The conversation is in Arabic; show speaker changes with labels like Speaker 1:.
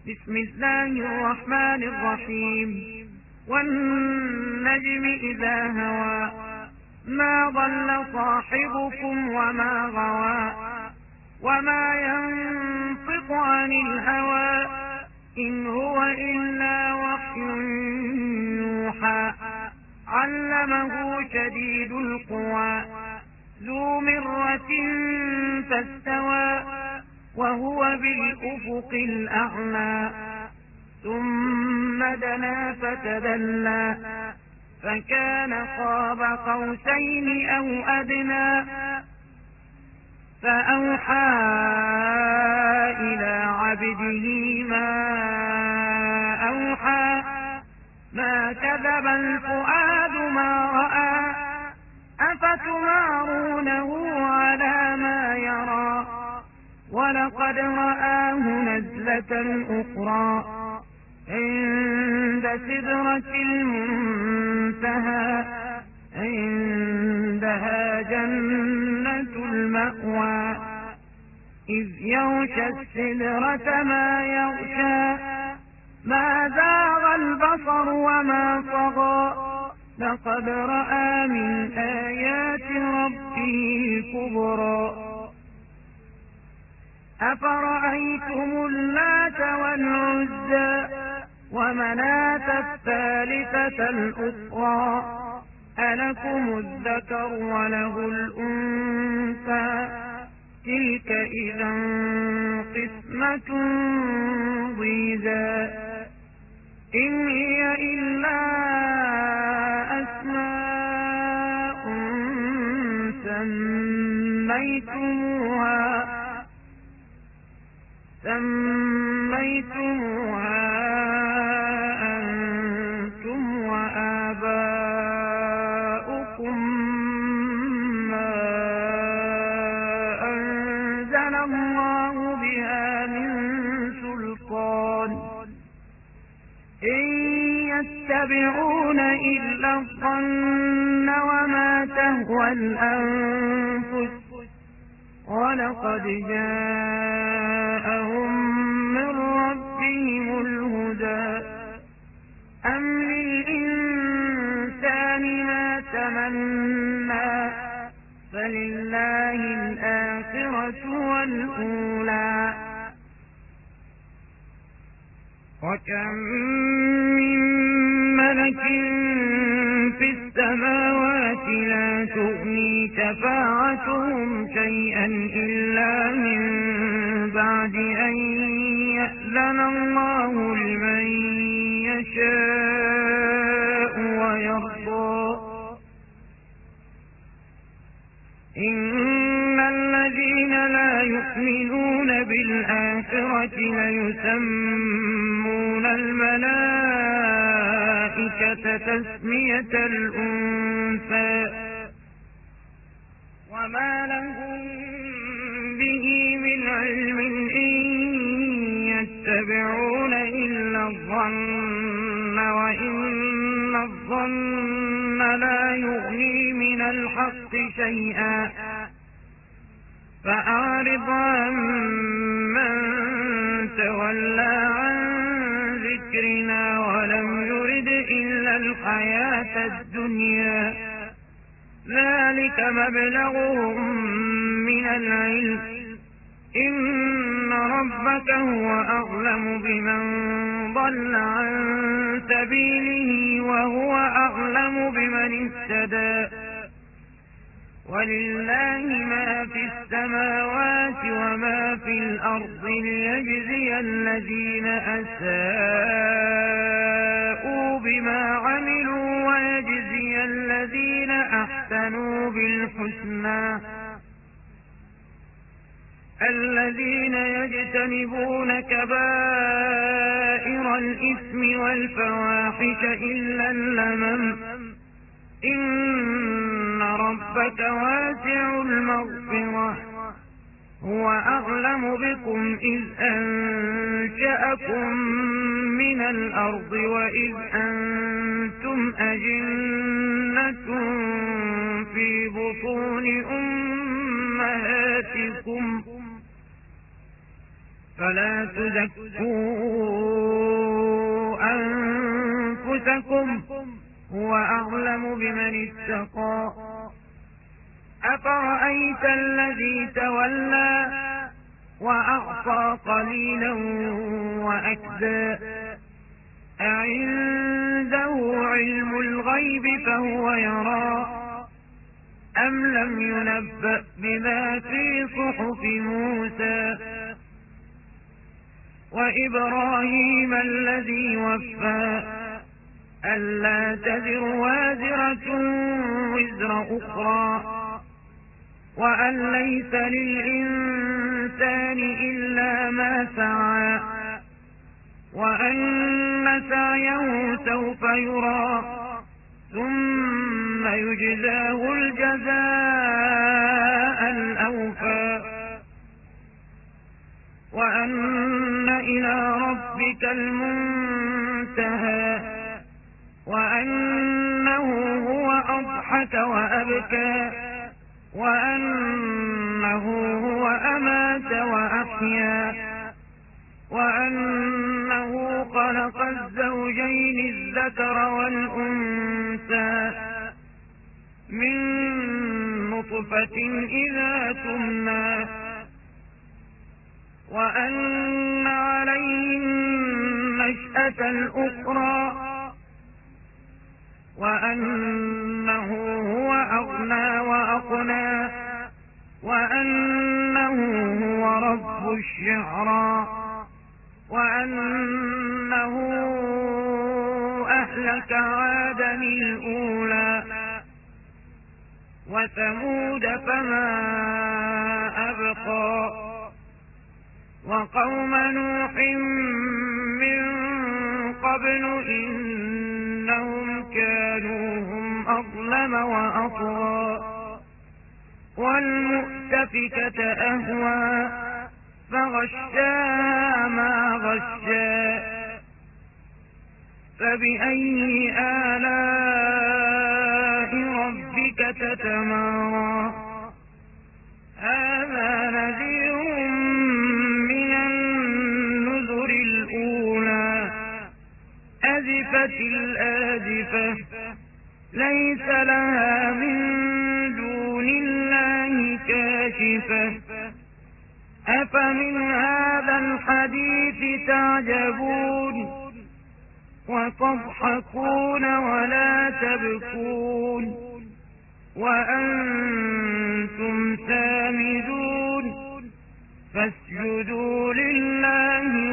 Speaker 1: بسم الله الرحمن الرحيم والنجم إذا هوى ما ضل صاحبكم وما غوى وما ينطق عن الهوى إن هو إلا وحي يوحى علمه شديد القوى ذو مرة فاستوى وهو بالأفق الأعلى ثم دنا فتدلى فكان قاب قوسين أو أدنى فأوحى إلى عبده ما أوحى ما كذب الفؤاد ما رأى أفتمارونه على ما يرى ولقد رآه نزلة أخرى عند سدرة المنتهى عندها جنة المأوى إذ يغشى السدرة ما يغشى ما زاغ البصر وما طغى لقد رأى من آيات ربه الكبرى أفرأيتم اللات والعزى ومناة الثالثة الأخرى ألكم الذكر وله الأنثى تلك إذا قسمة ضيزى إن هي إلا أسماء سميتموها أنتم وآباؤكم ما أنزل الله بها من سلطان إن يتبعون إلا الظن وما تهوى الأنفس ولقد جاءهم من ربهم الهدى أم للإنسان ما تمنى فلله الآخرة والأولى وكم من ملك في السماوات لا تغني شفاعتهم شيئا إلا من بعد أن يأذن الله لمن يشاء ويرضى إن الذين لا يؤمنون بالآخرة ليسمون الملائكة تسمية الأنثى وما لهم به من علم إن يتبعون إلا الظن وإن الظن لا يغني من الحق شيئا فأعرض عن من تولى عن ذكرنا ولم يرد إلا الحياة الدنيا ذلك مبلغهم من العلم إن ربك هو أعلم بمن ضل عن سبيله وهو أعلم بمن اهتدى ولله ما في السماوات وما في الأرض ليجزي الذين أساءوا بما عملوا ويجزي الذين أحسنوا بالحسنى الذين يجتنبون كبائر الإثم والفواحش إلا اللمم إن ربك واسع المغفرة هو أعلم بكم إذ أنشأكم من الأرض وإذ أنتم أجنة في بطون أمهاتكم فلا تزكوا أنفسكم هو أعلم بمن اتقى. أفرأيت الذي تولى وأعطى قليلا وأكدى أعنده علم الغيب فهو يرى أم لم ينبأ بما في صحف موسى وإبراهيم الذي وفى ألا تزر وازرة وزر أخرى وأن ليس للإنسان إلا ما سعى وأن سعيه سوف يرى ثم يجزاه الجزاء الأوفى وأن إلى ربك المنتهى وأنه هو أضحك وأبكى وأنه هو أمات وأحيا وأنه خلق الزوجين الذكر والأنثى من نطفة إذا تمنى وأن عليه النشأة الأخرى وأنه هو أغنى وأقنى وأنه هو رب الشعرى وأنه أهلك عادا الأولى وثمود فما أبقى وقوم نوح من قبل إنهم كانوا هم أظلم وأطغى والمؤتفكة أهوى فغشاها ما غشا فبأي آلاء ربك تتمارى هذا نذير من النذر الأولى أزفت الآزفة ليس لها من دون الله كاشفة أفمن هذا الحديث تعجبون وتضحكون ولا تبكون وأنتم سامدون فاسجدوا لله